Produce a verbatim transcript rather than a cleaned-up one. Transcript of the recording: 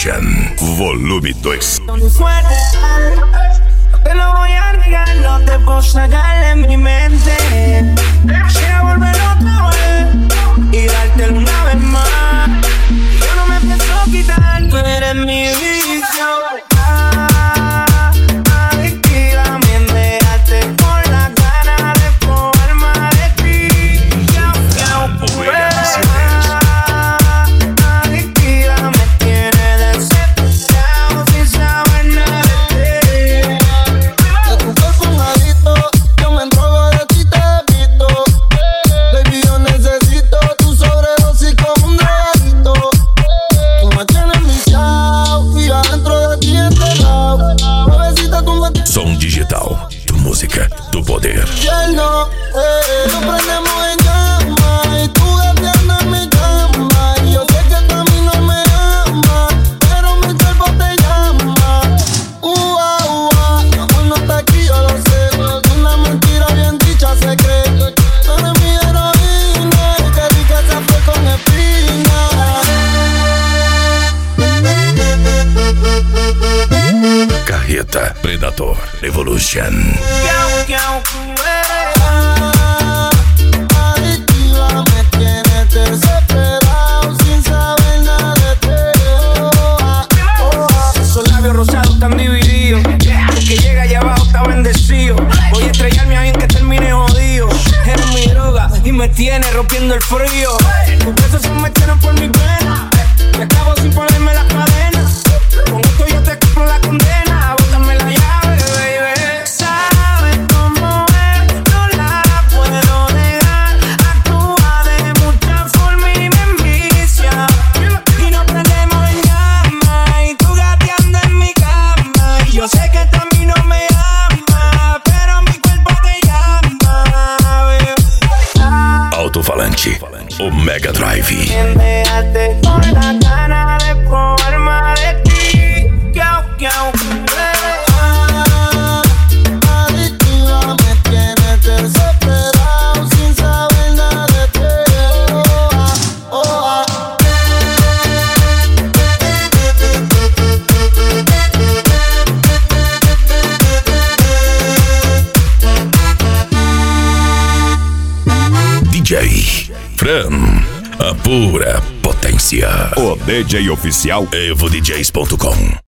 Evolution, volume dois. Te lo voy a negar, no te puedo sacar de mi mente. Quisiera volver otra vez y dártelo una vez más. Yo no me pienso quitar, tú eres mi vicio. Ah, adictiva, me dejaste con la gana de comer más de ti. Yo, yo, adictiva, me tiene desesperado sin saber nada de ti. Som digital, tu música, tu poder. Cielo, eh, nos prendemos en llama y tú gateando en mi cama. Y yo sé que el camino me ama, pero mi cuerpo te llama. Ua, ua, mi amor no está aquí, yo lo sé. Una mentira bien dicha se cree. Tú eres mi heroína y que rica se fue con espina. Carreta Predator Evolution. Adictiva, me tienes desesperado sin saber nada de ti. Esos labios rosados están divididos. El que llega allá abajo está bendecido. Voy a estrellarme ahí en que termine jodido. Eres mi droga y me tiene rompiendo el frío. Tus besos se me echan por mi pena. Y acabo sin ponerme las cadenas. Con esto yo te compro la condena. Bótame la llave, baby. Sabes cómo es, no la puedo negar. Actúa de mucha forma y me envicia. Y nos prendemos en llama y tú gateando en mi cama. Y yo sé que tú a mí no me amas, pero mi cuerpo te llama, baby. Alto-falante, o Mega Drive. Déjate con la gana de probar más de ti. Yo, yo, Adictiva, me tienes desesperado sin saber nada de ti. Oh, oh, D J Fran, a pura potência. O D J oficial evo d js ponto com.